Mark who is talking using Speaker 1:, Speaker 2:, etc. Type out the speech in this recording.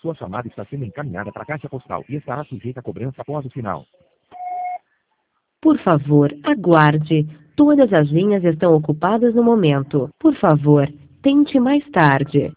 Speaker 1: Sua chamada está sendo encaminhada para a caixa postal e estará sujeita a cobrança após o sinal.
Speaker 2: Por favor, aguarde. Todas as linhas estão ocupadas no momento. Por favor, tente mais tarde.